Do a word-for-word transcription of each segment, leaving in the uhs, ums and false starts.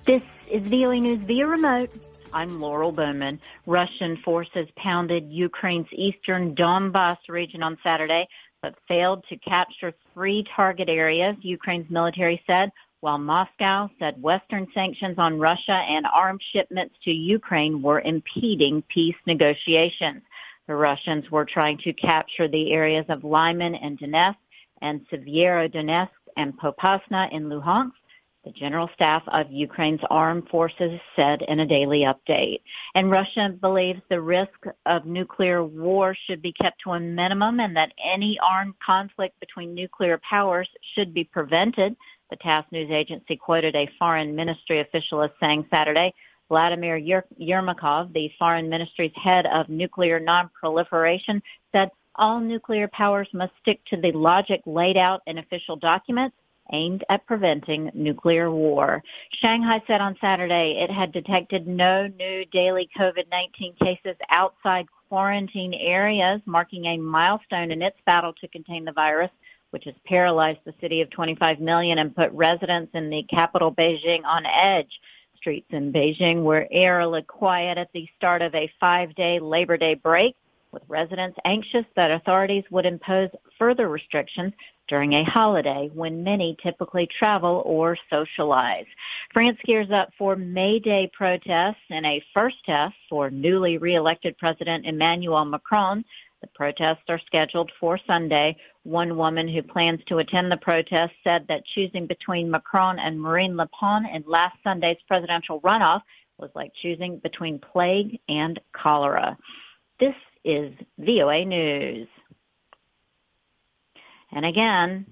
This is V O A News via remote. I'm Laurel Bowman. Russian forces pounded Ukraine's eastern Donbas region on Saturday, but failed to capture three target areas, Ukraine's military said, while Moscow said Western sanctions on Russia and arms shipments to Ukraine were impeding peace negotiations. The Russians were trying to capture the areas of Lyman and Donetsk and Severodonetsk and Popasna in Luhansk, the General Staff of Ukraine's armed forces said in a daily update. And Russia believes the risk of nuclear war should be kept to a minimum and that any armed conflict between nuclear powers should be prevented. The TASS news agency quoted a foreign ministry official as saying Saturday, Vladimir Yermakov, the foreign ministry's head of nuclear nonproliferation, said all nuclear powers must stick to the logic laid out in official documents aimed at preventing nuclear war. Shanghai said on Saturday it had detected no new daily COVID nineteen cases outside quarantine areas, marking a milestone in its battle to contain the virus, which has paralyzed the city of twenty-five million and put residents in the capital Beijing on edge. Streets in Beijing were eerily quiet at the start of a five-day Labor Day break, with residents anxious that authorities would impose further restrictions during a holiday when many typically travel or socialize. France gears up for May Day protests in a first test for newly re-elected President Emmanuel Macron. The protests are scheduled for Sunday. One woman who plans to attend the protest said that choosing between Macron and Marine Le Pen in last Sunday's presidential runoff was like choosing between plague and cholera. This is V O A News. And again,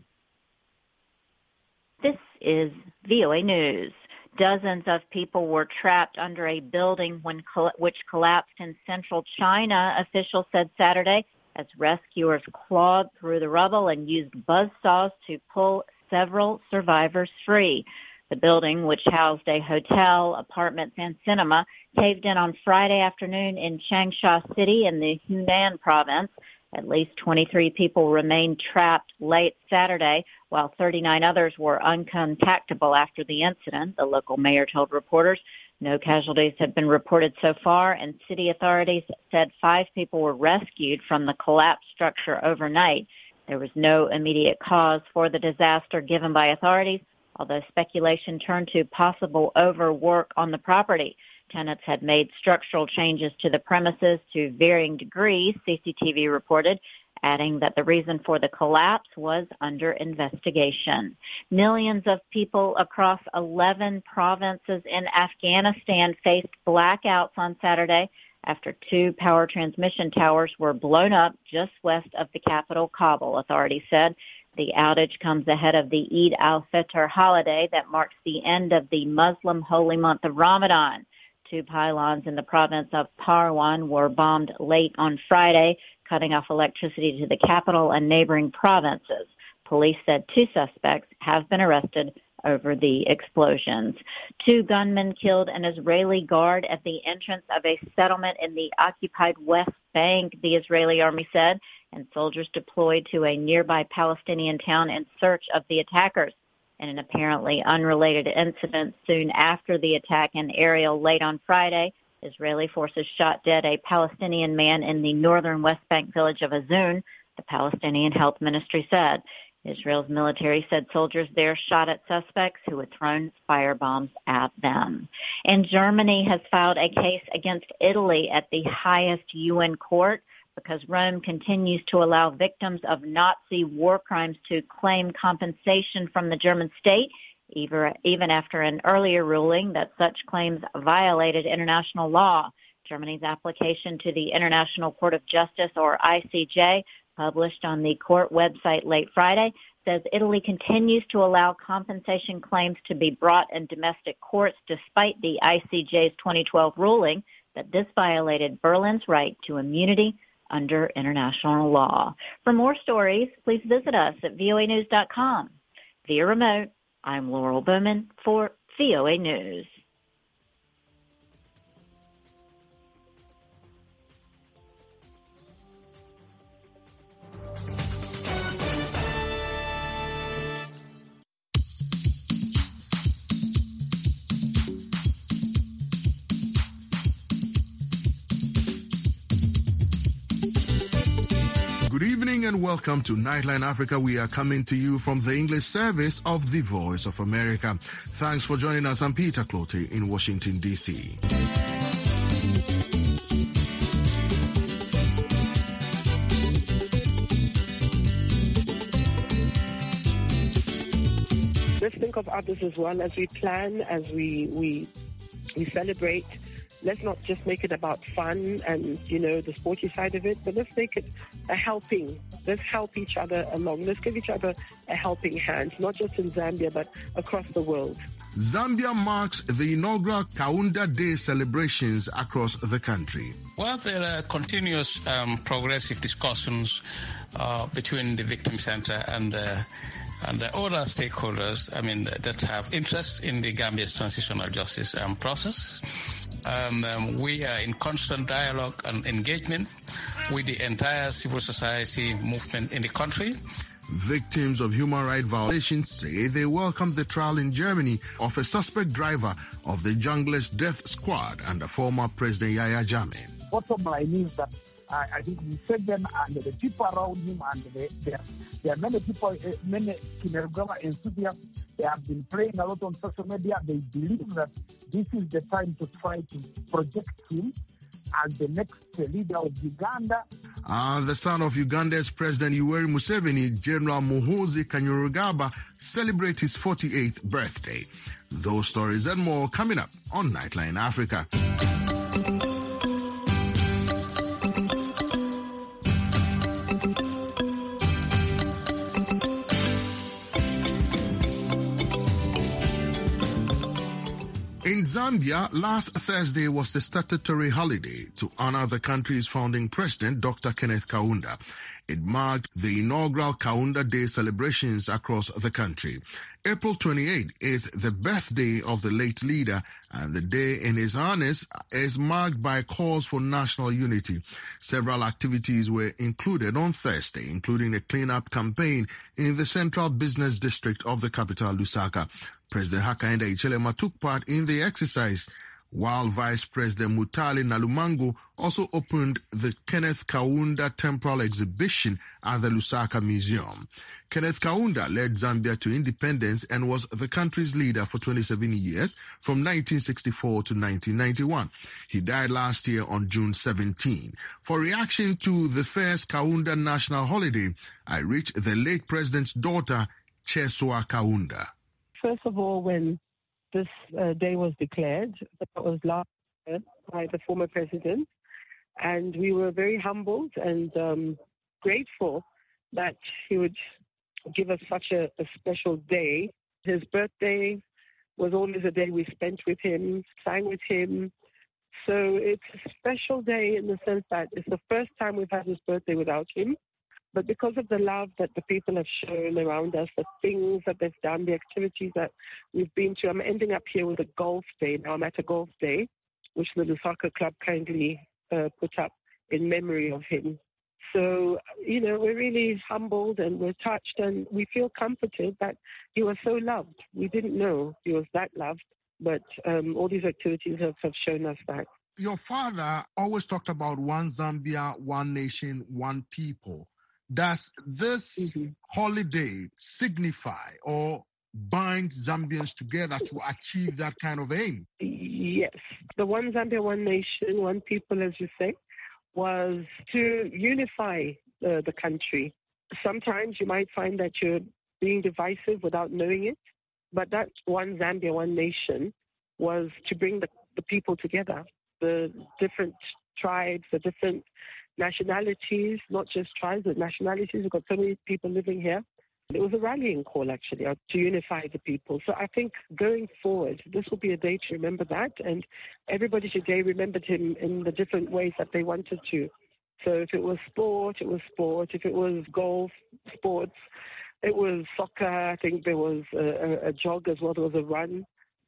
this is V O A News. Dozens of people were trapped under a building when which collapsed in central China, officials said Saturday, as rescuers clawed through the rubble and used buzzsaws to pull several survivors free. The building, which housed a hotel, apartments, and cinema, caved in on Friday afternoon in Changsha City in the Hunan province. At least twenty-three people remained trapped late Saturday, while thirty-nine others were uncontactable after the incident, the local mayor told reporters. No casualties have been reported so far, and city authorities said five people were rescued from the collapsed structure overnight. There was no immediate cause for the disaster given by authorities, although speculation turned to possible overwork on the property. Tenants had made structural changes to the premises to varying degrees, C C T V reported, adding that the reason for the collapse was under investigation. Millions of people across eleven provinces in Afghanistan faced blackouts on Saturday after two power transmission towers were blown up just west of the capital, Kabul, authorities said. The outage comes ahead of the Eid al-Fitr holiday that marks the end of the Muslim holy month of Ramadan. Two pylons in the province of Parwan were bombed late on Friday, cutting off electricity to the capital and neighboring provinces. Police said two suspects have been arrested over the explosions. Two gunmen killed an Israeli guard at the entrance of a settlement in the occupied West Bank, the Israeli army said, and soldiers deployed to a nearby Palestinian town in search of the attackers. In an apparently unrelated incident soon after the attack in Ariel late on Friday, Israeli forces shot dead a Palestinian man in the northern West Bank village of Azun, the Palestinian Health Ministry said. Israel's military said soldiers there shot at suspects who had thrown firebombs at them. And Germany has filed a case against Italy at the highest U N court because Rome continues to allow victims of Nazi war crimes to claim compensation from the German state, even after an earlier ruling that such claims violated international law. Germany's application to the International Court of Justice, or I C J, published on the court website late Friday, says Italy continues to allow compensation claims to be brought in domestic courts despite the I C J's twenty twelve ruling that this violated Berlin's right to immunity under international law. For more stories, please visit us at V O A news dot com. Via remote, I'm Laurel Bowman for V O A News. evening and welcome to Nightline Africa. We are coming to you from the English service of the Voice of America. Thanks for joining us. I'm Peter Clote in Washington, D C. Let's think of others as well as we plan, as we, we, we celebrate. Let's not just make it about fun and, you know, the sporty side of it, but let's make it a helping. Let's help each other along. Let's give each other a helping hand, not just in Zambia, but across the world. Zambia marks the inaugural Kaunda Day celebrations across the country. Well, there are continuous um, progressive discussions uh, between the Victim Center and uh, and the other stakeholders, I mean, that have interest in the Gambia's transitional justice um, process. Um, um, we are in constant dialogue and engagement with the entire civil society movement in the country. Victims of human rights violations say they welcome the trial in Germany of a suspect driver of the Junglist death squad under former President Yahya Jammeh. Bottom line is that uh, I think Museveni and the people around him, and the, there, there are many people, uh, many Kainerugaba enthusiasts, they have been praying a lot on social media. They believe that this is the time to try to project him as the next leader of Uganda. Uh, the son of Uganda's President Yoweri Museveni, General Muhoozi Kainerugaba, celebrates his forty-eighth birthday. Those stories and more coming up on Nightline Africa. In Zambia, last Thursday was the statutory holiday to honor the country's founding president, Doctor Kenneth Kaunda. It marked the inaugural Kaunda Day celebrations across the country. April twenty-eighth is the birthday of the late leader, and the day in his honor is marked by calls for national unity. Several activities were included on Thursday, including a cleanup campaign in the central business district of the capital, Lusaka. President Hakainde Hichilema took part in the exercise, while Vice President Mutale Nalumango also opened the Kenneth Kaunda Temporal Exhibition at the Lusaka Museum. Kenneth Kaunda led Zambia to independence and was the country's leader for twenty-seven years, from nineteen sixty-four to nineteen ninety-one. He died last year on June seventeenth. For reaction to the first Kaunda national holiday, I reached the late president's daughter, Cheswa Kaunda. First of all, when this uh, day was declared, that was last year by the former president, and we were very humbled and um, grateful that he would give us such a, a special day. His birthday was always a day we spent with him, sang with him. So it's a special day in the sense that it's the first time we've had his birthday without him. But because of the love that the people have shown around us, the things that they've done, the activities that we've been to, I'm ending up here with a golf day. Now I'm at a golf day, which the Lusaka Club kindly uh, put up in memory of him. So, you know, we're really humbled and we're touched and we feel comforted that he was so loved. We didn't know he was that loved, but um, all these activities have, have shown us that. Your father always talked about one Zambia, one nation, one people. Does this mm-hmm. holiday signify or bind Zambians together to achieve that kind of aim? Yes. The One Zambia, One Nation, One People, as you say, was to unify uh, the country. Sometimes you might find that you're being divisive without knowing it, but that One Zambia, One Nation was to bring the, the people together, the different tribes, the different nationalities, not just tribes, but nationalities. We've got so many people living here. It was a rallying call, actually, to unify the people. So I think going forward, this will be a day to remember that. And everybody today remembered him in the different ways that they wanted to. So if it was sport, it was sport. If it was golf, sports. It was soccer. I think there was a, a jog as well. There was a run.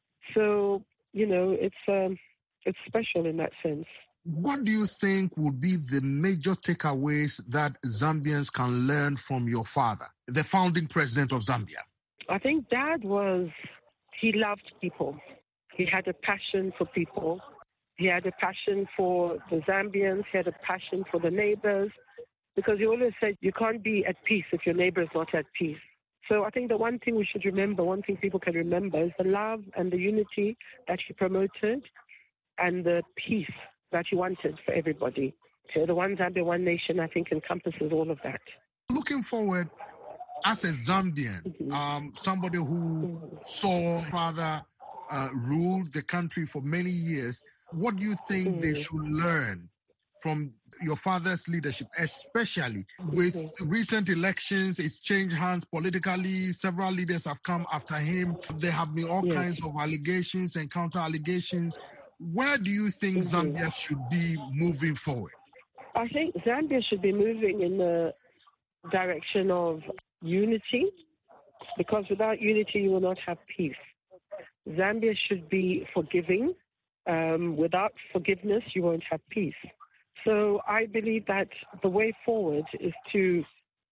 So, you know, it's um, it's special in that sense. What do you think would be the major takeaways that Zambians can learn from your father, the founding president of Zambia? I think Dad was, he loved people. He had a passion for people. He had a passion for the Zambians. He had a passion for the neighbors. because he always said you can't be at peace if your neighbor is not at peace. So I think the one thing we should remember, one thing people can remember, is the love and the unity that he promoted and the peace that he wanted for everybody. So the One Zambia, One Nation, I think, encompasses all of that. Looking forward, as a Zambian, mm-hmm. um, somebody who mm-hmm. saw father uh, rule the country for many years, what do you think mm-hmm. they should learn from your father's leadership, especially with mm-hmm. recent elections? It's changed hands politically. Several leaders have come after him. There have been all yes. kinds of allegations and counter-allegations. Where do you think mm-hmm. Zambia should be moving forward? I think Zambia should be moving in the direction of unity, because without unity you will not have peace. Zambia should be forgiving. Um, without forgiveness you won't have peace. So I believe that the way forward is to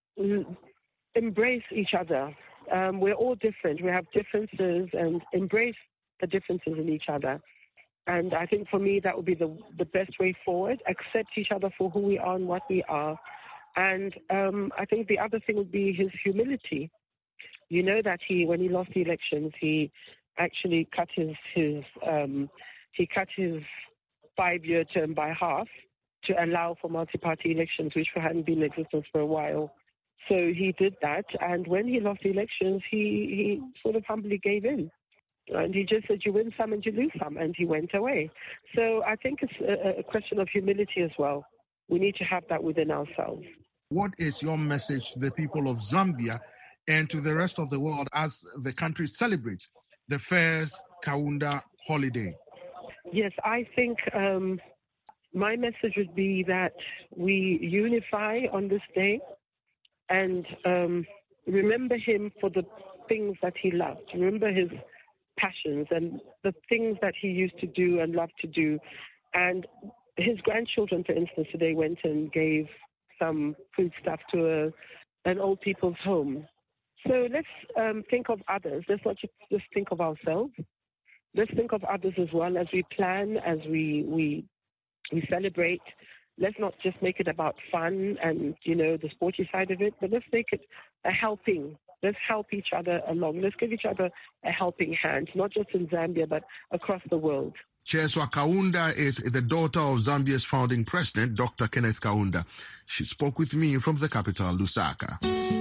embrace each other. Um, we're all different. We have differences, and embrace the differences in each other. And I think for me that would be the, the best way forward. Accept each other for who we are and what we are. And um, I think the other thing would be his humility. You know that he, when he lost the elections, he actually cut his, his um, he cut his five-year term by half to allow for multi-party elections, which hadn't been in existence for a while. So he did that, and when he lost the elections, he, he sort of humbly gave in. And he just said, you win some and you lose some, and he went away. So I think it's a, a question of humility as well. We need to have that within ourselves. What is your message to the people of Zambia and to the rest of the world as the country celebrates the first Kaunda holiday? Yes, I think um, my message would be that we unify on this day and um, remember him for the things that he loved. Remember his passions and the things that he used to do and loved to do. And his grandchildren, for instance, today went and gave some food stuff to a, an old people's home. So let's um, think of others. Let's not just think of ourselves. Let's think of others as well as we plan, as we, we we celebrate. Let's not just make it about fun and, you know, the sporty side of it, but let's make it a helping. Let's help each other along. Let's give each other a helping hand, not just in Zambia, but across the world. Cheswa Kaunda is the daughter of Zambia's founding president, Doctor Kenneth Kaunda. She spoke with me from the capital, Lusaka.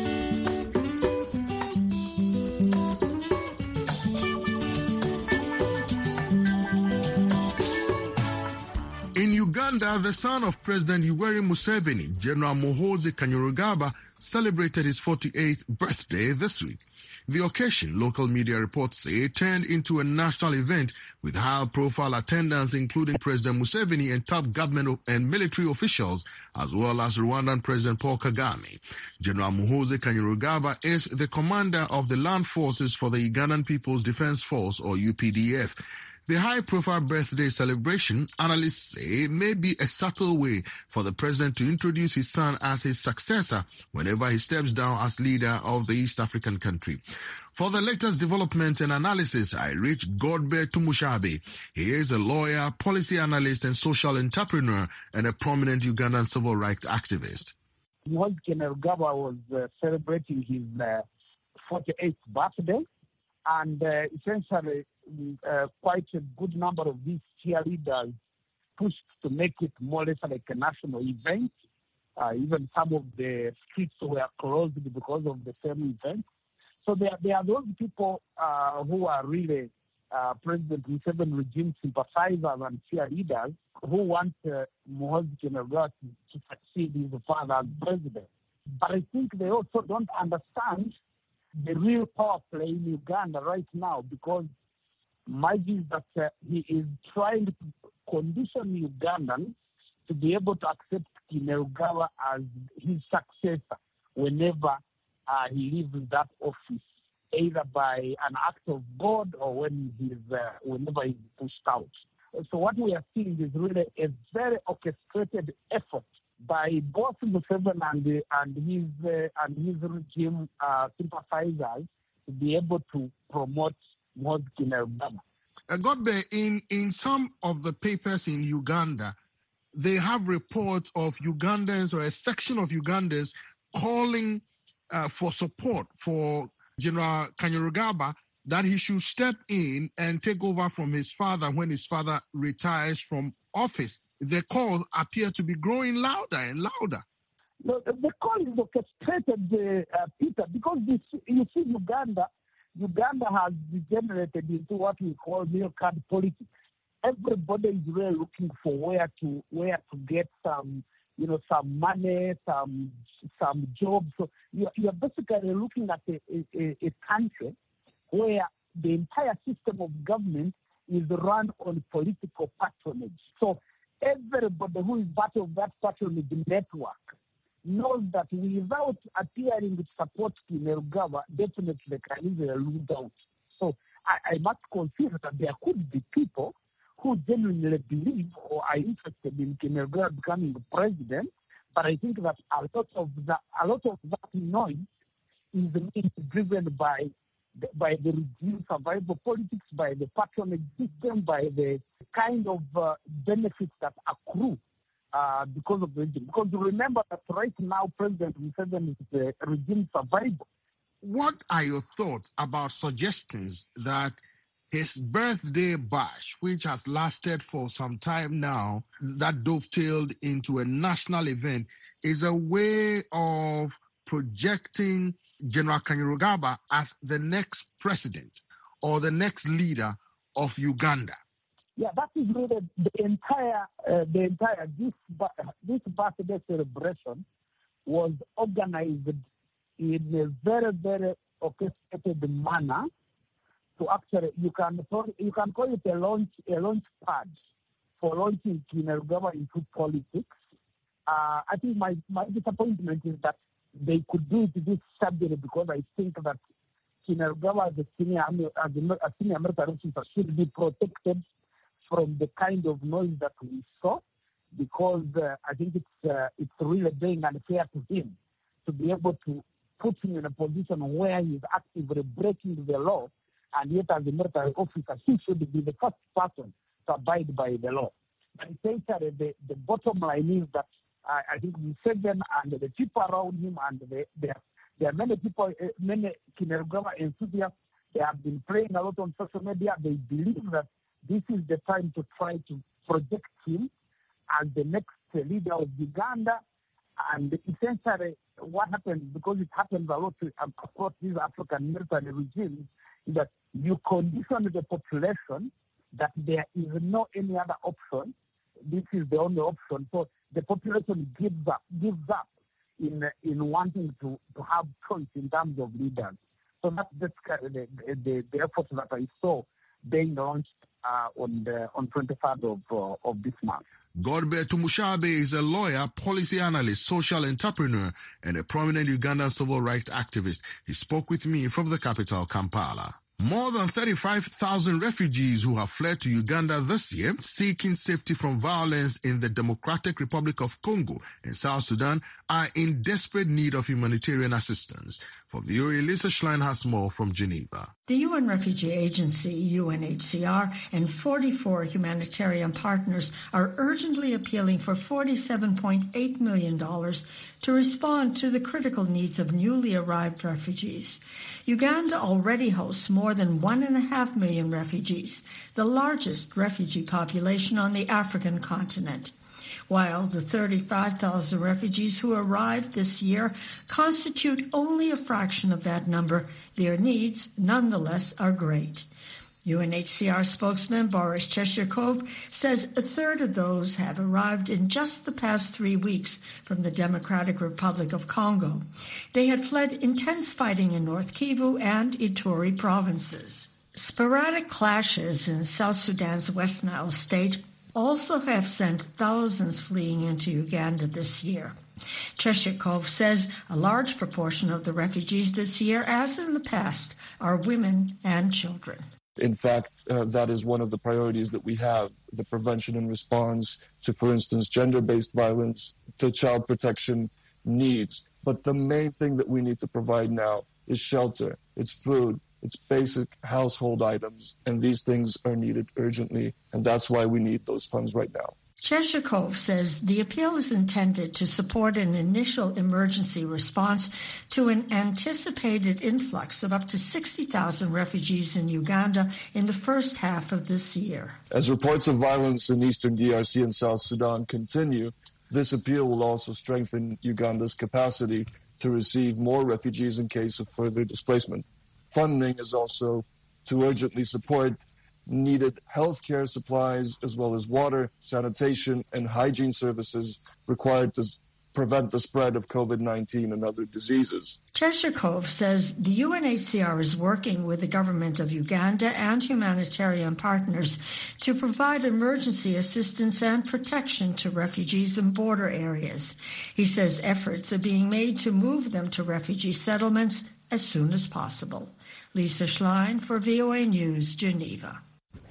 In Uganda, the son of President Yoweri Museveni, General Muhoozi Kainerugaba, celebrated his forty-eighth birthday this week. The occasion, local media reports say, turned into a national event with high-profile attendance, including President Museveni and top government and military officials, as well as Rwandan President Paul Kagame. General Muhoozi Kainerugaba is the commander of the land forces for the Ugandan People's Defense Force, or U P D F. The high-profile birthday celebration, analysts say, may be a subtle way for the president to introduce his son as his successor whenever he steps down as leader of the East African country. For the latest development and analysis, I reached Godbe Tumushabe. He is a lawyer, policy analyst, and social entrepreneur, and a prominent Ugandan civil rights activist. Muhoozi Kainerugaba was uh, celebrating his uh, forty-eighth birthday, and uh, essentially Uh, quite a good number of these cheerleaders pushed to make it more or less like a national event. Uh, even some of the streets were closed because of the same event. So there, there are those people uh, who are really uh, President Museveni regime sympathizers and cheerleaders who want uh, Muhoozi Kainerugaba to, to succeed his father as president. But I think they also don't understand the real power play in Uganda right now, because my view is that uh, he is trying to condition Ugandans to be able to accept Kainerugaba as his successor whenever uh, he leaves that office, either by an act of God or when he's, uh, whenever he's pushed out. So what we are seeing is really a very orchestrated effort by both Museveni and, and his uh, and his regime uh, sympathizers to be able to promote Muhoozi Kainerugaba. Uh, Godbe, in, in some of the papers in Uganda, they have reports of Ugandans or a section of Ugandans calling uh, for support for General Kainerugaba, that he should step in and take over from his father when his father retires from office. The calls appear to be growing louder and louder. No, the call is orchestrated, uh, Peter, because this, you see Uganda, Uganda has degenerated into what we call neocard politics. Everybody is really looking for where to where to get some, you know, some money, some some jobs. So you're, you're basically looking at a, a, a country where the entire system of government is run on political patronage. So everybody who is part of that patronage network knows that without appearing to support Kainerugaba, definitely they can easily lose out. So I, I must consider that there could be people who genuinely believe or are interested in Kainerugaba becoming president, but I think that a lot of that, a lot of that noise is driven by the, by the regime survival politics, by the patronage system, by the kind of uh, benefits that accrue uh, because of the regime. Because remember that right now, President Museveni is the regime survival. What are your thoughts about suggestions that his birthday bash, which has lasted for some time now, that dovetailed into a national event, is a way of projecting General Kainerugaba as the next president or the next leader of Uganda? Yeah, that is really the entire, uh, the entire, this, this birthday celebration was organized in a very, very orchestrated manner. So actually, you can you can call it a launch a launch pad for launching Kainerugaba into politics. Uh, I think my, my disappointment is that they could do it this Saturday because I think that Kainerugaba as a senior as a senior military officer should be protected from the kind of noise that we saw, because uh, I think it's uh, it's really being unfair to him to be able to put him in a position where he's actively breaking the law. And yet, as a military officer, he should be the first person to abide by the law. But essentially, the, the bottom line is that uh, I think Museveni and the people around him, and the, the, there are many people, uh, many Kainerugaba enthusiasts, they have been playing a lot on social media. They believe that this is the time to try to project him as the next leader of Uganda. And essentially, what happens, because it happens a lot to, um, across these African military regimes, is that you condition the population that there is no any other option. This is the only option. So the population gives up, gives up in in wanting to, to have choice in terms of leaders. So that's basically the, the, the effort that I saw being launched uh, on the on twenty-third of uh, of this month. Godbe Tumushabe is a lawyer, policy analyst, social entrepreneur, and a prominent Ugandan civil rights activist. He spoke with me from the capital, Kampala. More than thirty-five thousand refugees who have fled to Uganda this year, seeking safety from violence in the Democratic Republic of Congo and South Sudan, are in desperate need of humanitarian assistance. For V O A, Lisa Schlein has more from Geneva. The U N Refugee Agency, U N H C R, and forty-four humanitarian partners are urgently appealing for forty-seven point eight million dollars to respond to the critical needs of newly arrived refugees. Uganda already hosts more than one and a half million refugees, the largest refugee population on the African continent. While the thirty-five thousand refugees who arrived this year constitute only a fraction of that number, their needs nonetheless are great. U N H C R spokesman Boris Cheshirkov says a third of those have arrived in just the past three weeks from the Democratic Republic of Congo. They had fled intense fighting in North Kivu and Ituri provinces. Sporadic clashes in South Sudan's West Nile state also have sent thousands fleeing into Uganda this year. Cheshirkov says a large proportion of the refugees this year, as in the past, are women and children. In fact, uh, that is one of the priorities that we have, the prevention and response to, for instance, gender-based violence, to child protection needs. But the main thing that we need to provide now is shelter, it's food, it's basic household items, and these things are needed urgently, and that's why we need those funds right now. Cheshikov says the appeal is intended to support an initial emergency response to an anticipated influx of up to sixty thousand refugees in Uganda in the first half of this year. As reports of violence in eastern D R C and South Sudan continue, this appeal will also strengthen Uganda's capacity to receive more refugees in case of further displacement. Funding is also to urgently support needed healthcare supplies as well as water, sanitation, and hygiene services required to prevent the spread of COVID nineteen and other diseases. Cheshikov says the U N H C R is working with the government of Uganda and humanitarian partners to provide emergency assistance and protection to refugees in border areas. He says efforts are being made to move them to refugee settlements as soon as possible. Lisa Schlein for V O A News, Geneva.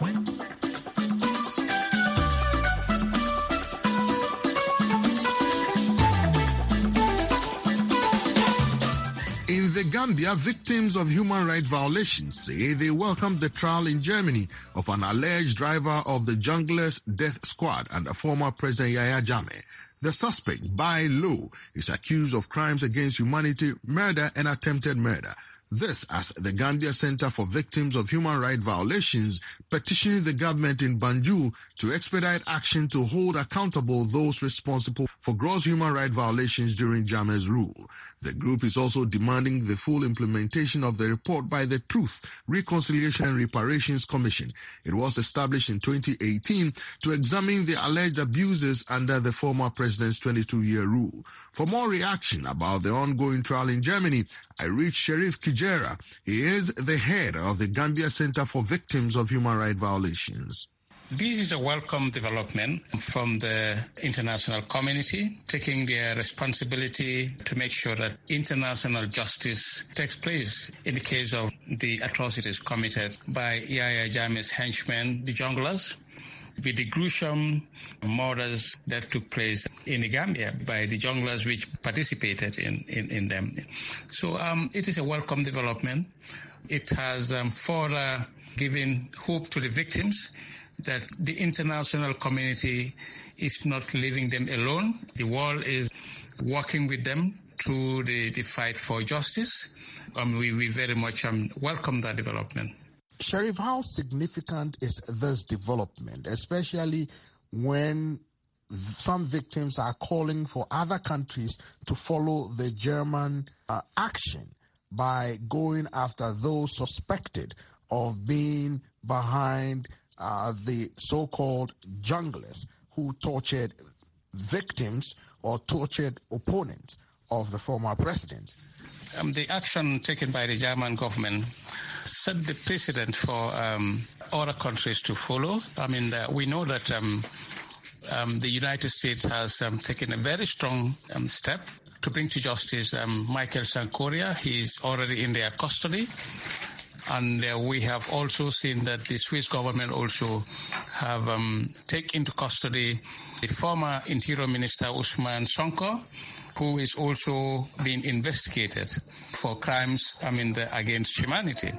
In the Gambia, victims of human rights violations say they welcomed the trial in Germany of an alleged driver of the Junglers Death Squad and former President Yahya Jammeh. The suspect, Bai Lo, is accused of crimes against humanity, murder, and attempted murder. This as the Gambia Center for Victims of Human Rights Violations petitioning the government in Banjul to expedite action to hold accountable those responsible for gross human rights violations during Jammeh's rule. The group is also demanding the full implementation of the report by the Truth, Reconciliation and Reparations Commission. It was established in twenty eighteen to examine the alleged abuses under the former president's twenty-two-year rule. For more reaction about the ongoing trial in Germany, I reached Sherif Kijera. He is the head of the Gambia Center for Victims of Human Rights Violations. This is a welcome development from the international community, taking their responsibility to make sure that international justice takes place in the case of the atrocities committed by Yahya Jammeh's henchmen, the Junglers, with the gruesome murders that took place in the Gambia by the Junglers which participated in, in, in them. So um, it is a welcome development. It has um, further given hope to the victims that the international community is not leaving them alone. The world is working with them through the, the fight for justice. Um, we, we very much um, welcome that development. Sherif, how significant is this development, especially when some victims are calling for other countries to follow the German uh, action by going after those suspected of being behind uh, the so-called junglers who tortured victims or tortured opponents of the former president? Um, the action taken by the German government set the precedent for um, other countries to follow. I mean, uh, we know that um, um, the United States has um, taken a very strong um, step to bring to justice um, Michael Sankoria. He's already in their custody. And uh, we have also seen that the Swiss government also have um, taken into custody the former Interior Minister Ousmane Sonko, who is also being investigated for crimes, I mean, the, against humanity.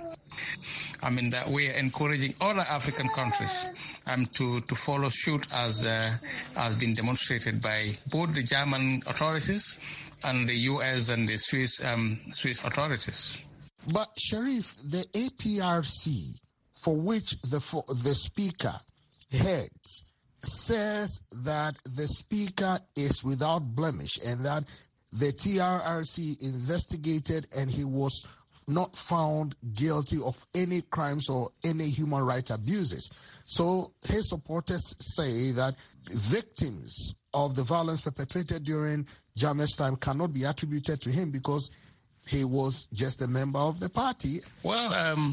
I mean, that we are encouraging other African countries um, to, to follow suit as uh, has been demonstrated by both the German authorities and the U S and the Swiss um, Swiss authorities. But, Sherif, the A P R C, for which the, for the Speaker heads, says that the Speaker is without blemish and that the T R R C investigated and he was not found guilty of any crimes or any human rights abuses. So his supporters say that victims of the violence perpetrated during Jammeh's time cannot be attributed to him because he was just a member of the party. Well, um,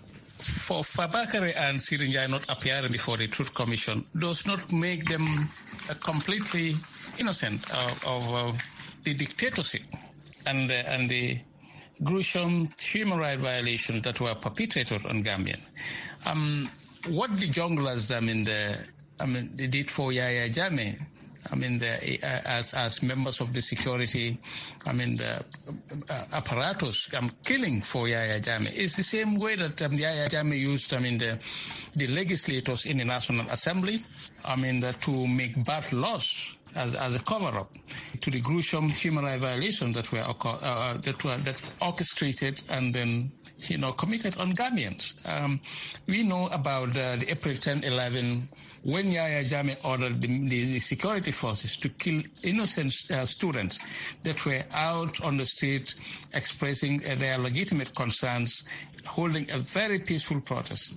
for Fabakary and Sirinjai not appearing before the Truth Commission does not make them uh, completely innocent of, of uh, the dictatorship and, uh, and the gruesome human rights violations that were perpetrated on Gambian. Um, what the junglers, I mean, the, I mean, they did for Yahya Jammeh, I mean, the, uh, as as members of the security, I mean, the uh, apparatus um, killing for Yahya Jammeh. It's the same way that um, Yahya Jammeh used, I mean, the, the legislators in the National Assembly, I mean, the, to make bad laws as, as a cover-up to the gruesome human rights violations that were uh, that were that orchestrated and then, you know, committed on Gambians. Um, we know about uh, the April tenth, eleven, when Yahya Jammeh ordered the, the, the security forces to kill innocent uh, students that were out on the street expressing uh, their legitimate concerns, holding a very peaceful protest.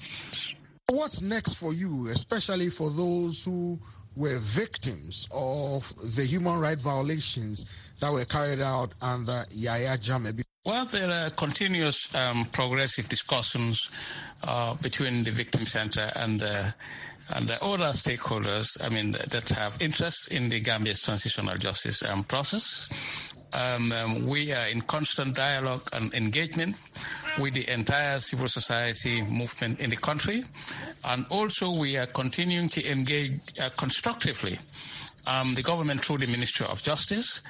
What's next for you, especially for those who were victims of the human rights violations that were carried out under Yahya Jammeh? Well, there are continuous um, progressive discussions uh, between the Victim Center and uh, and the other stakeholders, I mean, that have interest in the Gambia's transitional justice um, process. Um, um, we are in constant dialogue and engagement with the entire civil society movement in the country, and also we are continuing to engage uh, constructively um, the government through the Ministry of Justice.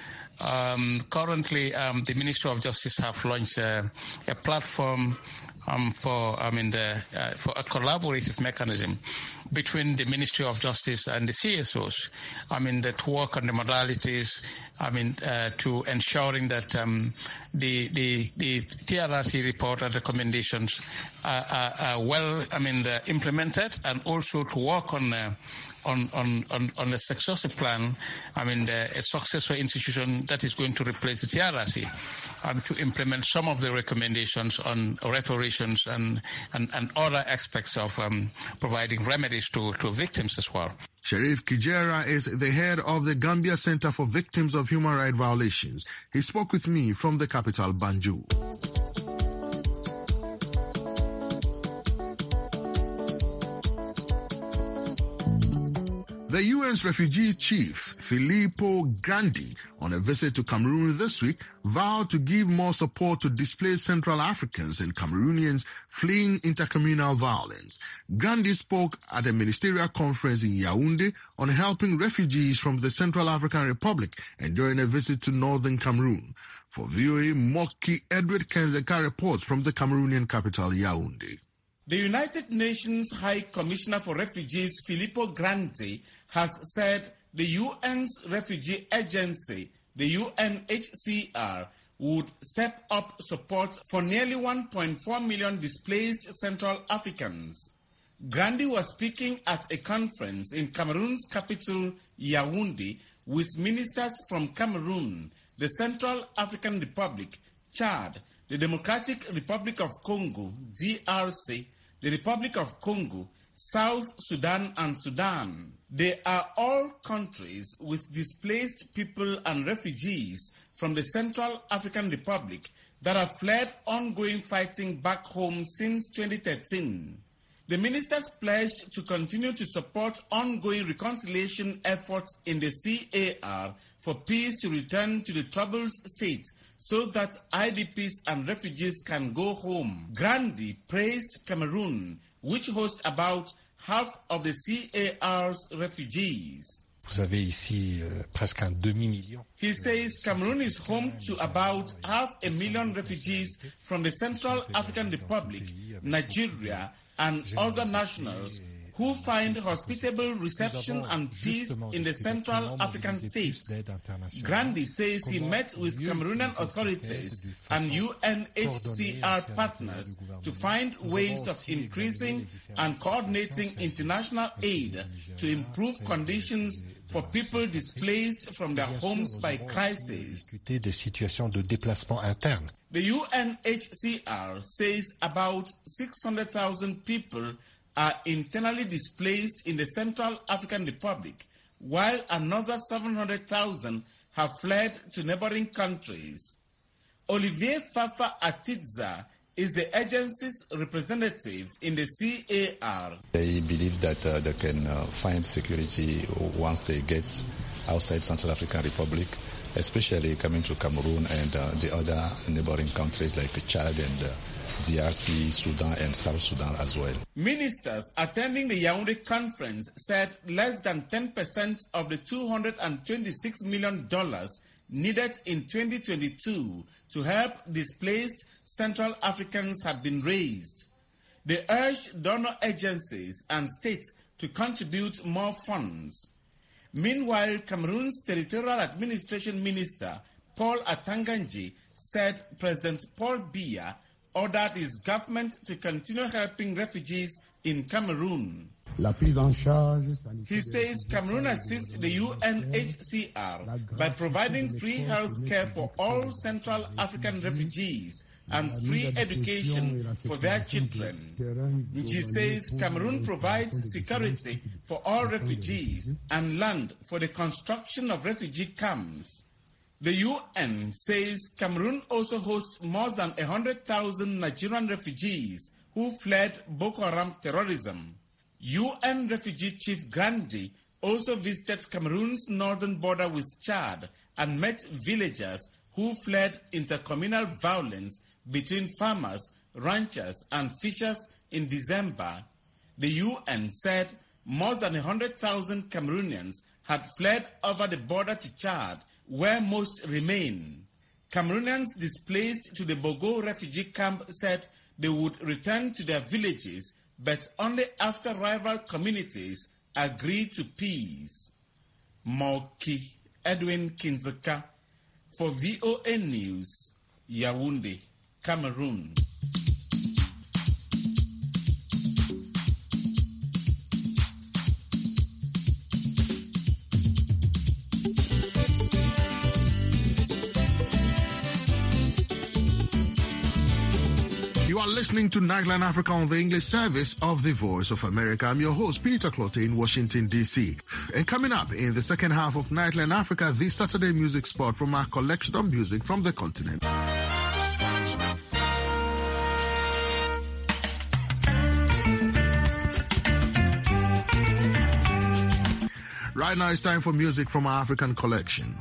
Um, currently, um, the Ministry of Justice have launched a, a platform um, for, I mean, the, uh, for a collaborative mechanism between the Ministry of Justice and the C S Os. I mean, that work on the modalities, I mean, uh, to ensuring that um, the, the the T R R C report and recommendations are, are, are well, I mean, uh, implemented, and also to work on. Uh, On, on, on, on a successor plan, I mean, the, a successor institution that is going to replace the T R R C, um, to implement some of the recommendations on reparations and, and, and other aspects of um, providing remedies to, to victims as well. Sharif Kijera is the head of the Gambia Center for Victims of Human Rights Violations. He spoke with me from the capital, Banjul. The U N's refugee chief, Filippo Grandi, on a visit to Cameroon this week, vowed to give more support to displaced Central Africans and Cameroonians fleeing intercommunal violence. Grandi spoke at a ministerial conference in Yaoundé on helping refugees from the Central African Republic and during a visit to northern Cameroon. For V O A, Moki Edward Kenzeka reports from the Cameroonian capital, Yaoundé. The United Nations High Commissioner for Refugees, Filippo Grandi, has said the U N's refugee agency, the U N H C R, would step up support for nearly one point four million displaced Central Africans. Grandi was speaking at a conference in Cameroon's capital, Yaoundé, with ministers from Cameroon, the Central African Republic, Chad, the Democratic Republic of Congo, D R C, the Republic of Congo, South Sudan, and Sudan. They are all countries with displaced people and refugees from the Central African Republic that have fled ongoing fighting back home since twenty thirteen. The ministers pledged to continue to support ongoing reconciliation efforts in the C A R for peace to return to the troubled state so that I D Ps and refugees can go home. Grandi praised Cameroon, which hosts about half of the C A R's refugees. Vous avez ici euh, presque un demi-million. He says Cameroon is home to about half a million refugees from the Central African Republic, Nigeria, and other nationals who find hospitable reception and peace in the Central African states. Grandi says he met with Cameroonian authorities and U N H C R partners to find ways of increasing and coordinating international aid to improve conditions for people displaced from their homes by crisis. Des situations de déplacement interne. The U N H C R says about six hundred thousand people are internally displaced in the Central African Republic, while another seven hundred thousand have fled to neighboring countries. Olivier Fafa Atidza is the agency's representative in the C A R. They believe that uh, they can uh, find security once they get outside Central African Republic, especially coming to Cameroon and uh, the other neighboring countries like Chad and uh, D R C, Sudan, and South Sudan as well. Ministers attending the Yaoundé conference said less than ten percent of the two hundred twenty-six million dollars needed in twenty twenty-two to help displaced Central Africans had been raised. They urged donor agencies and states to contribute more funds. Meanwhile, Cameroon's Territorial Administration Minister, Paul Atanganji, said President Paul Biya ordered his government to continue helping refugees in Cameroon. He says Cameroon assists the U N H C R by providing free health care for all Central African refugees and free education for their children. She says Cameroon provides security for all refugees and land for the construction of refugee camps. The U N says Cameroon also hosts more than one hundred thousand Nigerian refugees who fled Boko Haram terrorism. U N Refugee Chief Grandi also visited Cameroon's northern border with Chad and met villagers who fled intercommunal violence between farmers, ranchers, and fishers in December. The U N said more than one hundred thousand Cameroonians had fled over the border to Chad, where most remain. Cameroonians displaced to the Bogo refugee camp said they would return to their villages, but only after rival communities agreed to peace. Moki Edwin Kinzeka for V O A News, Yaoundé, Cameroon. You are listening to Nightline Africa on the English service of the Voice of America. I'm your host, Peter Clotte in Washington, D C. And coming up in the second half of Nightline Africa, this Saturday music spot from our collection of music from the continent. Right now it's time for music from our African collection.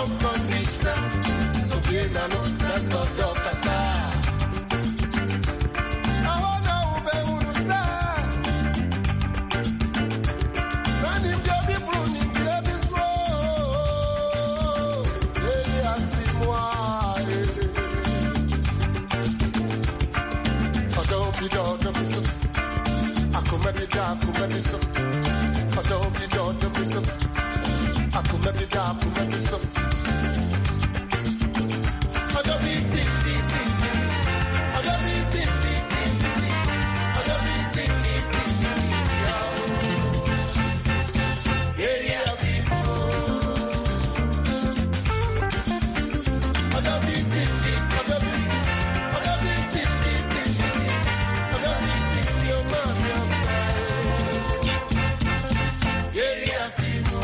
unconditional. So bien no, that's all docasa. I wanna ube unusa. Sani mjobi bruni mjobi swo. Eli asimwa. Odo bido odo biso. Akuma bida akuma biso. Odo bido odo biso. Akuma bida akuma biso. Odo bisi bisi bisi. Odo bisi bisi bisi. Odo bisi bisi bisi. Eri asipo. Odo bisi bisi. Odo bisi. Odo bisi bisi bisi. Odo bisi yo mama. Eri asipo.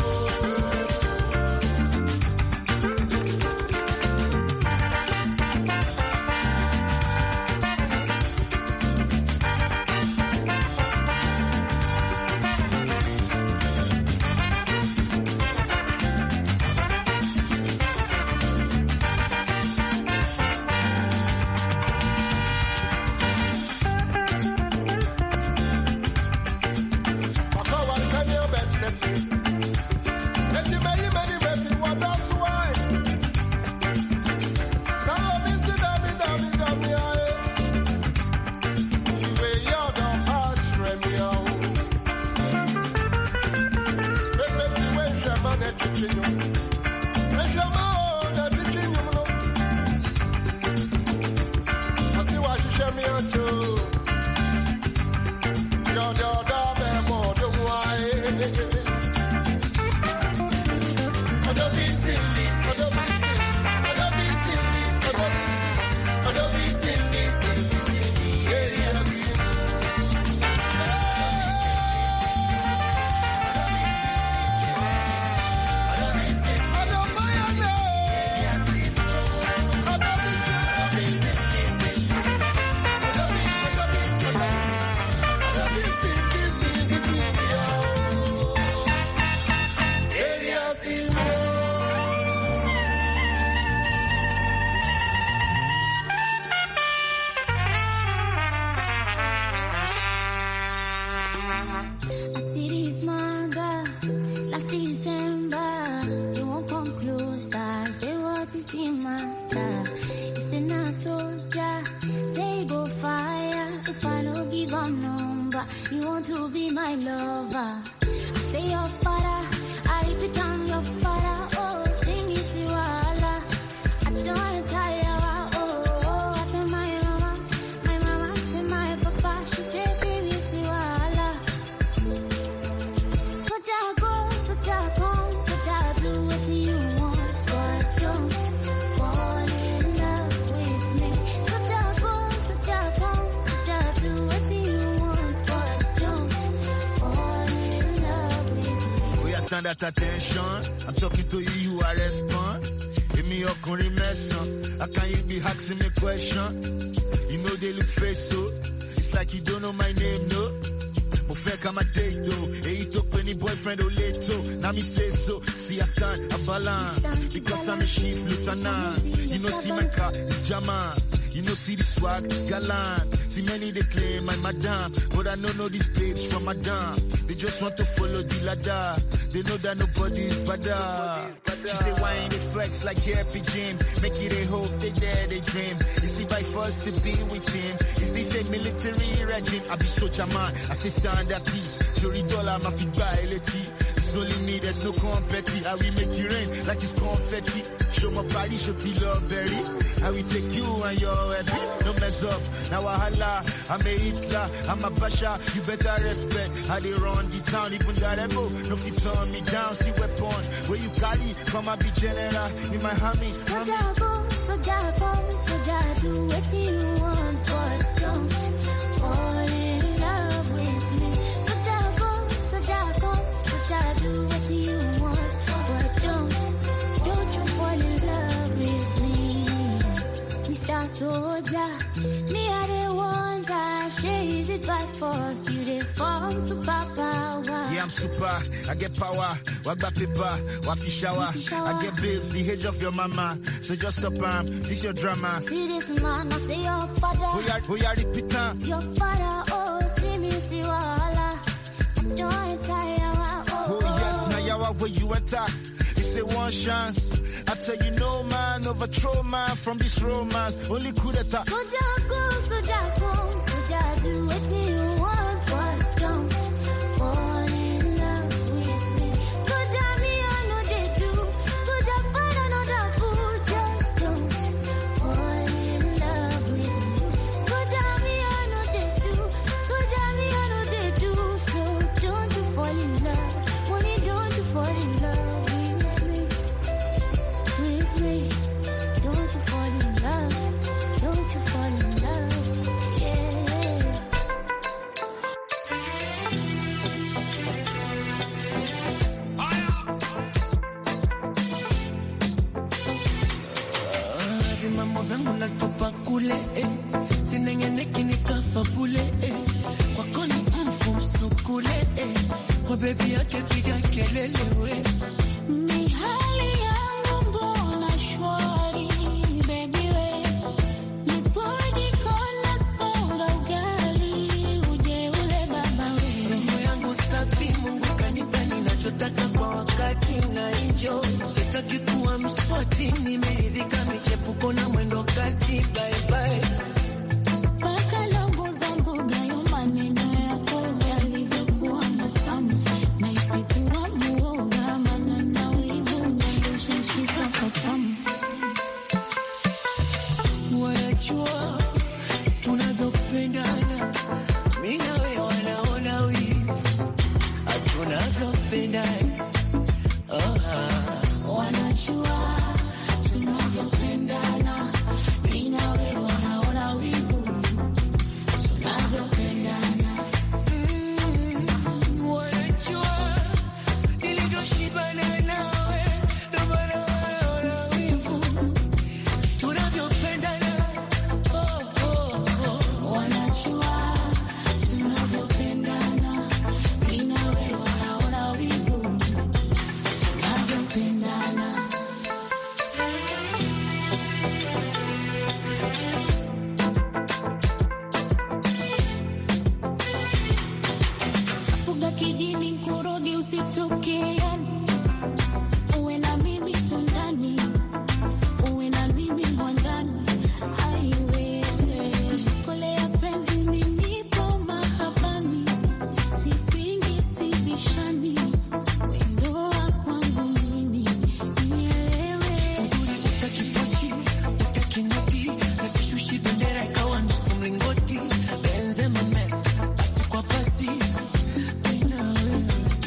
You want to be my lover. I say your father, I pretend your father. Oh, sing it to Allah. I don't want to tire. Oh, oh, I tell my mama, my mama tell my papa. She says sing it to Allah. So just go, so just come, so just do what you want, but don't fall in love with me. So just go, so just come, so just do what you want, but don't fall in love with me. We are stand at attention. I'm talking to you, you are respond. Give me your curry mess up. How can you be asking me question? You know they look face so. It's like you don't know my name, no. Perfect, I'm a date though. Hey, you talk any boyfriend or later. Now me say so. See, I stand, I balance. Because I'm a chief lieutenant. You know, see my car, it's German. You know, see the swag, gallant. See many they claim I'm madame. But I don't know these babes from madame. They just want to follow the ladder. They know that nobody is better. She say, why ain't they flex like happy gym? Make it a hope, they dare, they dream. You see, by first to be with him. Is this a military regime? I be soldier man, I say stand at peace. Sorry, dollar, my feet by it's only me, there's no competi. How we make it rain like it's confetti. Show my body, show T love berry. How we take you and your happy. No mess up, now I holla. I'm a Hitler, I'm a Basha. You better respect how they run the town. Even that echo, no fit turn me down. See weapon, where you carry, come and be general. In my hammy, so jago, so jago, so jago, do what you want, but don't fall in love with me. So jago, so jago, so jago, do what you want, but don't, don't you fall in love with me. Mister Soldier, me I the one that is it by force, you the form superpower. Yeah, I'm I'm super, I get power, wagba paper, wafi shower. I get babes, the age of your mama. So just stop, um, this your drama. See this man, I say your father. Who ya, who ya repeat now? Your father, oh, see me, see wala. Don't tire, oh. Oh yes, now yawa where you enter. It's a one chance. I tell you no man, overthrow man from this romance. Only coup d'etat. Soja go, soja go, soja do what you want, but don't fall in love with me. Soja me, I know they do. Soja find another fool, just don't fall in love with me. Soja me, I know they do. Soja me, I know they do. So don't you fall in love. Mommy, don't you fall in love. Don't you fall in love, don't you fall in love, yeah. Vimambo vyangu natupa kule eh. Sinengeneki nikafa bule eh. Kwako ni mfu msukule eh. Kwa bebi yake piga kelele we. Ni hali yangu mbona shwari baby we. Nipoji kona songa ugali uje ule baba we. Roho yangu safi Mungu kanipa ninachotaka kwa wakati na enjoy. Sitaki kuwa mswati nimeridhika michepuko na mwendo kasi bye bye. Paka longo za mboga yo maneno yako yalivyokuwa matamu. Na isikuwa muoga maana na wivu nandosha shika patamu. Wanajua tunavyopendana, mimi na wewe wanaona wivu. Tunavyopendana, oh ah. Wanajua tunavyopendana, mimi na wewe wanaona wivu. Tunavyopendana. Mm, wanajua nilivyoshibana nawe, ndio maana wanaona wivu. Tunavyopendana, oh oh oh. Wanajua tunavyopendana, mimi na wewe wanaona wivu. Tunavyopendana. Fuga kijini nkuroge usitoke yani. Uwe na mimi tundani, uwe na mimi mwandani. Ai wewe, shukole ya penzi mimi po mahabani. Sipingi sibishani, wendo wa kwangu mimi nielewe. Utaki pochi, utaki noti, nasishushi bendera ikawa nusu mlingoti. Benzema Messi, pasi kwa pasi, mimi na wewe.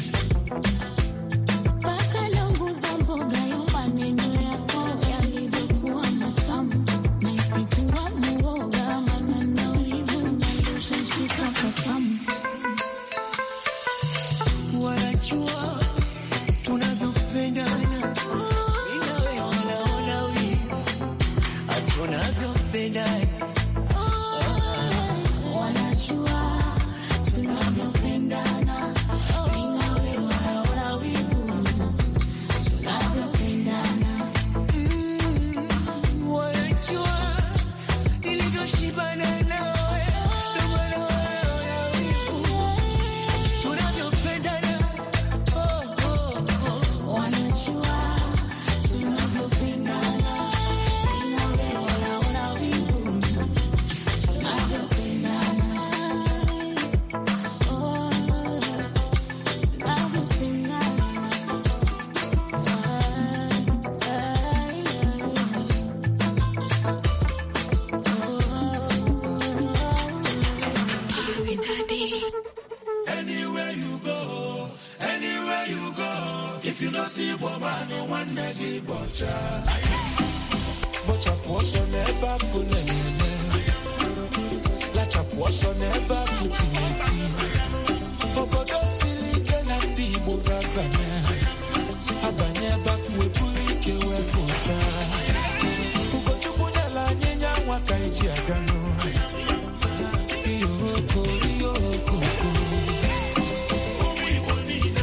Paka longo za mboga yo maneno yako yalivyokuwa matamu. Na isikuwa muoga maana na wivu nandosha shika patamu. Wanajua tunavyopendana, mimi na wewe wanaona wivu. Tunavyopendana, Wanajua tunavyopendana, mimi na wewe wanaona wivu. Tunavyopendana. mm, wanajua nilivyoshibana nawe, ndio maana wanaona wivu. Tunavyopendana, oh oh oh. Wanajua tunavyopendana, mimi na wewe wanaona wivu. Tunavyopendana. Oh, tunavyopendana. Anywhere you go, anywhere you go, if you don't see woman, no one negi bocha. Bocha poso never fulene, la chaposo never futility. Obodo silike na bibo rabane, abane bafu epulike wekota. Ugochukuna la nyenya waka eji agano. Iyoko, iyoko.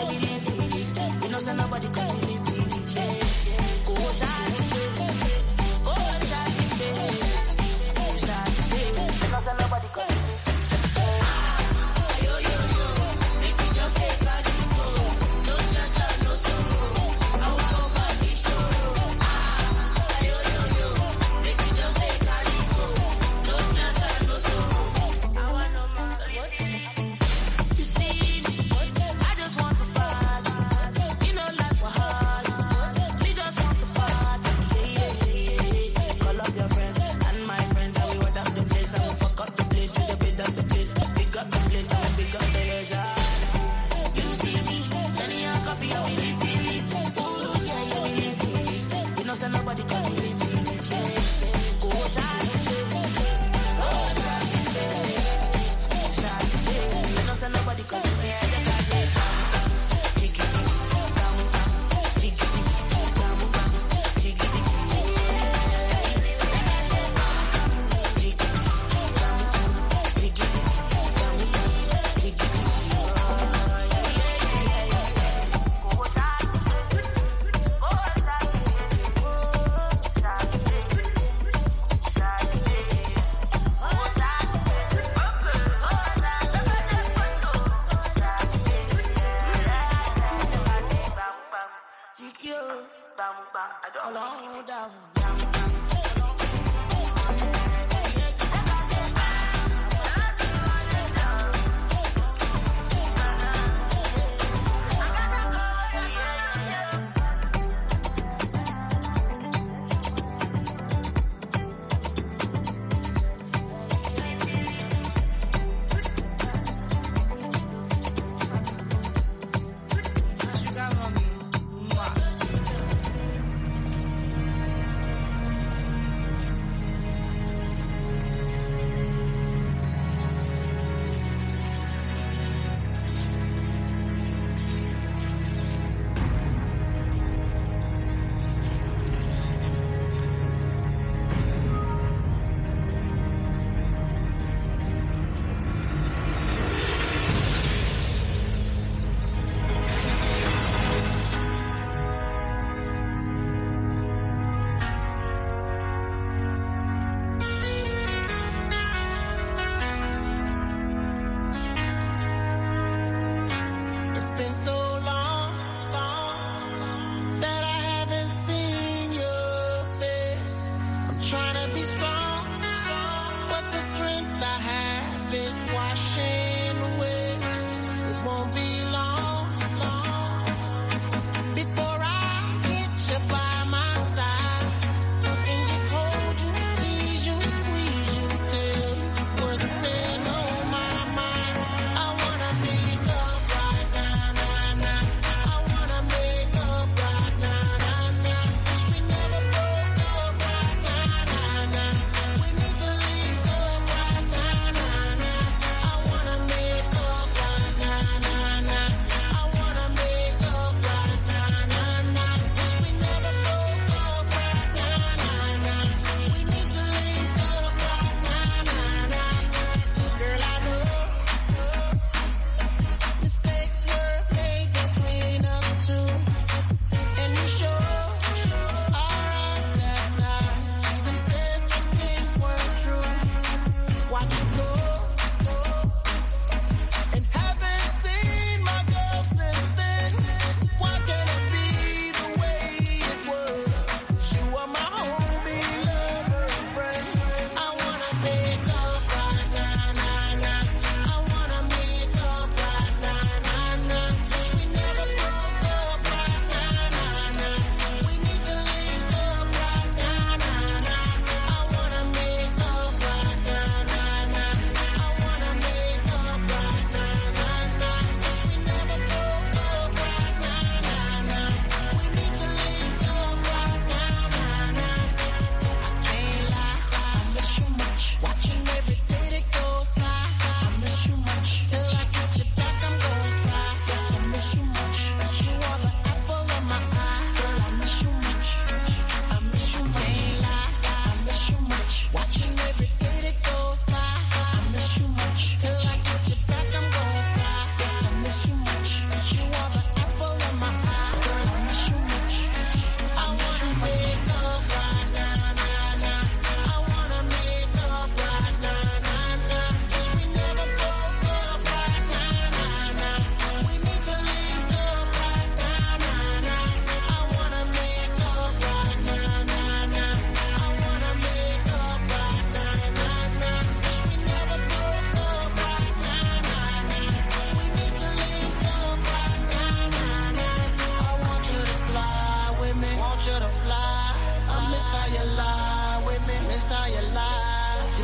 humility. You know, say nobody can feel it. Go shine, go shine, go shine. You know, say nobody can feel it. Yo, yo, yo, make me just take a deep breath. No stress, no sorrow. I want to be sure. Yo, yo, yo, make me just take a deep breath. No stress, no sorrow. I want no more. What? You see me? I just want to fight. You know, like Wahala. We just want to party. Yeah, yeah, yeah. Call up your friends and my friends, and we went up the place. And we fuck up the place. We the bid up the place. Pick up the place and pick up the result. You see me? Sending a copy of me. Ooh, yeah, yeah, we live. You know, say nobody cause we live. Go shine. Go shine. You know, say nobody cause we live. I don't know down.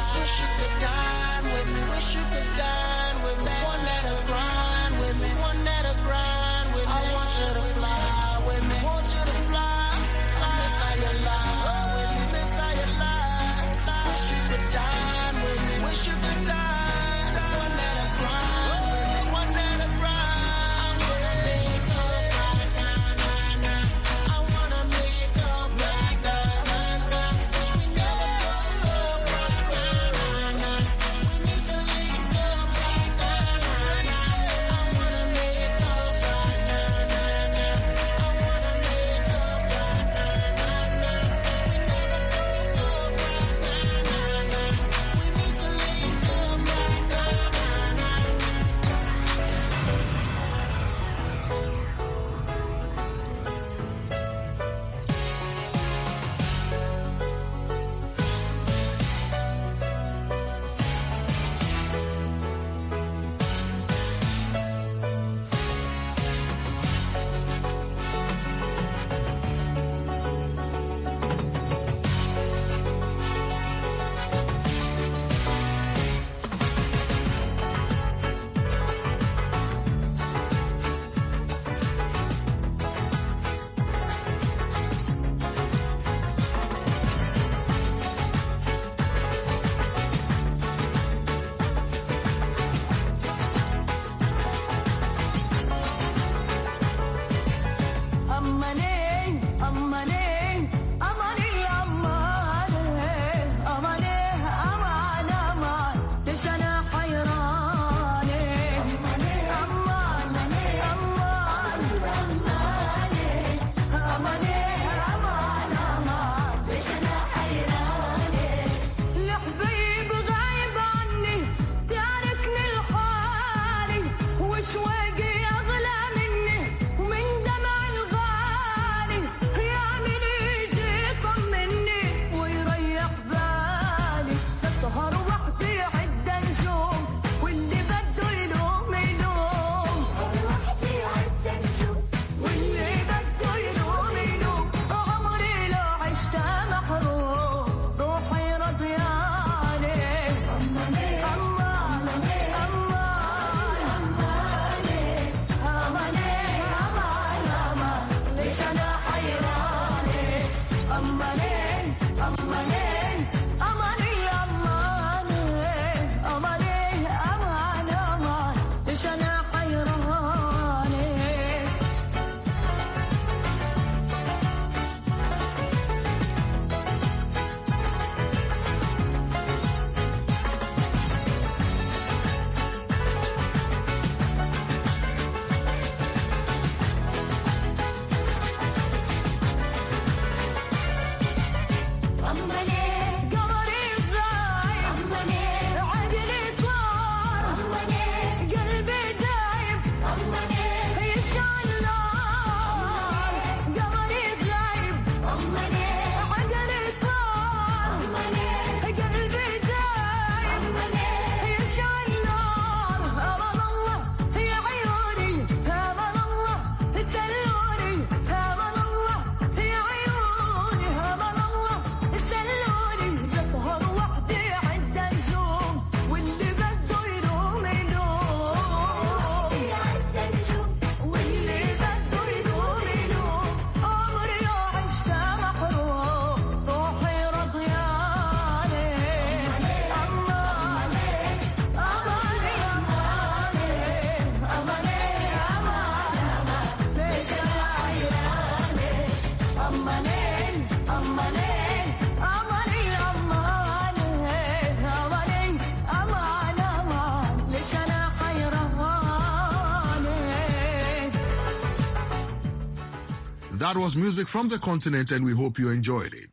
Wish you could dine with me. Wish you could dine with me. One that'll grind with me. One that'll grind with me. I want you to fly with me. Want you to fly. I miss how you lie with me. Miss how you lie. Wish you could dine with me. Wish you could dine. One that'll grind with me. One that'll grind. I wanna make up right now, now. I wanna make up right now, now. Wish we never broke up right now, now. We need to link up right now, now. I wanna make up right now, now, now. I wanna make up right now, now, now. Wish we never broke up right now, now, now. We need to link up right now, now, now. أماني أماني أماني أماني أماني أمان أمان ليش أنا حيراني أماني أماني أمان أماني أماني أمان أمان ليش أنا حيراني الحبيب غايب عني تاركني لحالي وشواقي أغلى مني ومن دمع الغالي يا من يجي يطمني ويريح بالي تسهر وحدي عد نجوم واللي بده يلوم يلوم وحدي عد نجوم واللي بده يلوم يلوم عمري لو عشت محروم روحي رضياني أماني أماني أماني أماني أمان أمان ليش أنا حيراني أماني أماني أماني أماني أماني أمان أمان ليش أنا حيراني أماني قمري غايب أماني عقلي طار أماني قلبي دايب أماني يشعل نار قمري غايب أماني عقلي طار أماني قلبي دايب أماني يشعل نار أمان الله يا عيوني أمان الله دلوني أمان الله يا عيوني أمان الله سلوني بسهر وحدي عد نجوم واللي بده يلوم يلوم عد نجوم واللي بده يلوم يلوم عمري لو عشت محروم روحي رضياني أماني أماني أماني أماني أمان ليش أنا حيراني أماني أماني أماني أماني أماني أمان أمان ليش أنا حيراني. That was music from the continent, and we hope you enjoyed it.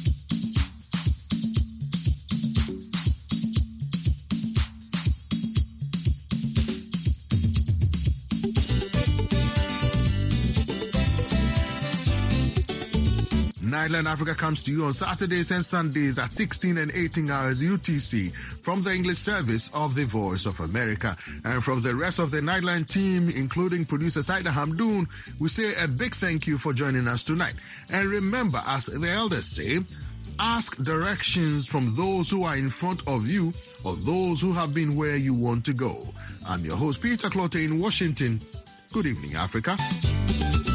Nightline Africa comes to you on Saturdays and Sundays at sixteen and eighteen hours U T C from the English service of the Voice of America. And from the rest of the Nightline team, including producer Saida Hamdoun, we say a big thank you for joining us tonight. And remember, as the elders say, ask directions from those who are in front of you or those who have been where you want to go. I'm your host, Peter Clotte in Washington. Good evening, Africa.